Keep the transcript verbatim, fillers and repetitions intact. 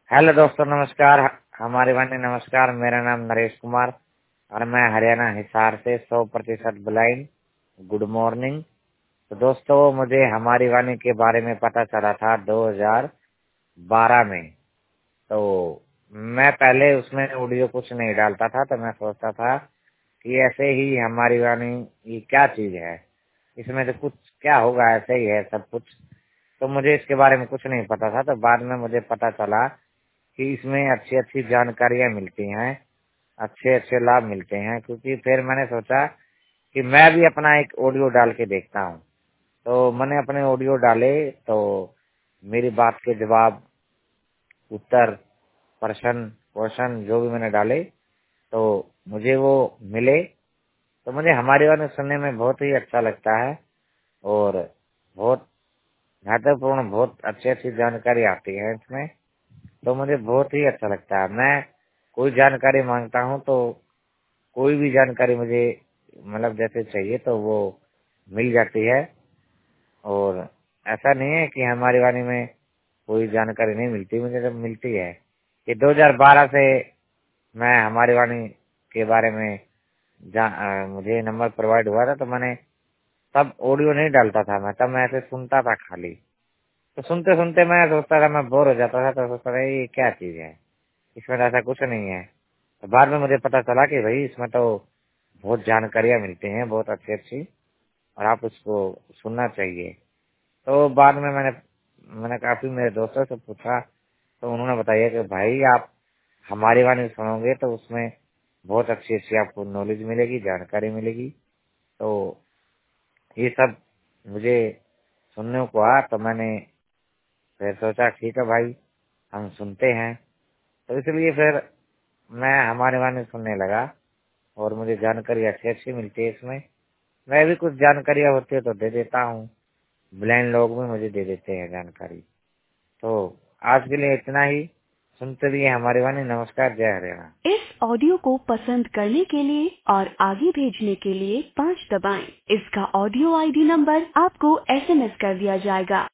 Hello दोस्तों, नमस्कार। हमारे वाणी नमस्कार। मेरा नाम नरेश कुमार और मैं हरियाणा हिसार से सौ प्रतिशत ब्लाइंड। Good morning. तो दोस्तों, मुझे हमारी वाणी के बारे में पता चला था दो हज़ार बारह में। तो मैं पहले उसमें ऑडियो कुछ नहीं डालता था, तो मैं सोचता था कि ऐसे ही हमारी वाणी ये क्या चीज है, इसमें तो कुछ क्या होगा, ऐसे ही है सब कुछ। तो मुझे इसके बारे में कुछ नहीं पता था। तो बाद में मुझे पता चला कि इसमें अच्छी अच्छी जानकारियां मिलती हैं, अच्छे अच्छे लाभ मिलते हैं। क्योंकि फिर मैंने सोचा कि मैं भी अपना एक ऑडियो डाल के देखता हूँ। तो मैंने अपने ऑडियो डाले, तो मेरी बात के जवाब, उत्तर, प्रश्न, क्वेश्चन जो भी मैंने डाले तो मुझे वो मिले। तो मुझे हमारे बारे में सुनने में बहुत ही अच्छा लगता है और बहुत महत्वपूर्ण, बहुत अच्छी अच्छी जानकारी आती है इसमें। तो मुझे बहुत ही अच्छा लगता है। मैं कोई जानकारी मांगता हूँ तो कोई भी जानकारी मुझे मतलब जैसे चाहिए तो वो मिल जाती है। और ऐसा नहीं है कि हमारी वाणी में कोई जानकारी नहीं मिलती, मुझे जब मिलती है। कि दो हज़ार बारह से मैं हमारी वाणी के बारे में जा, अ, मुझे नंबर प्रोवाइड हुआ था, तो मैंने तब ऑडियो नहीं डालता था। मैं तब मैं ऐसे सुनता था खाली। तो सुनते सुनते मैं सोचता था, मैं बोर हो जाता था। तो सोचता था ये क्या चीज है, इसमें तो ऐसा कुछ नहीं है। तो बाद में मुझे पता चला कि भाई इसमें तो बहुत जानकारियां मिलती हैं, बहुत अच्छी अच्छी, और आप उसको सुनना चाहिए। तो बाद में मैंने मैंने काफी मेरे दोस्तों से पूछा, तो उन्होंने बताया कि भाई आप हमारी वाणी सुनोगे तो उसमें बहुत अच्छी अच्छी आपको नॉलेज मिलेगी, जानकारी मिलेगी। तो ये सब मुझे सुनने को आया। तो मैंने फिर सोचा ठीक है भाई, हम सुनते हैं। तो इसलिए फिर मैं हमारी वाणी सुनने लगा और मुझे जानकारी अच्छी अच्छी मिलती है इसमें। मैं भी कुछ जानकारियां होती है तो दे देता हूँ, ब्लाइंड लोग भी मुझे दे देते हैं जानकारी। तो आज के लिए इतना ही। सुनते रहिए हमारी वाणी। नमस्कार। जय हरियाणा। इस ऑडियो को पसंद करने के लिए और आगे भेजने के लिए पाँच दबाएं। इसका ऑडियो आईडी नंबर आपको एसएमएस कर दिया जाएगा।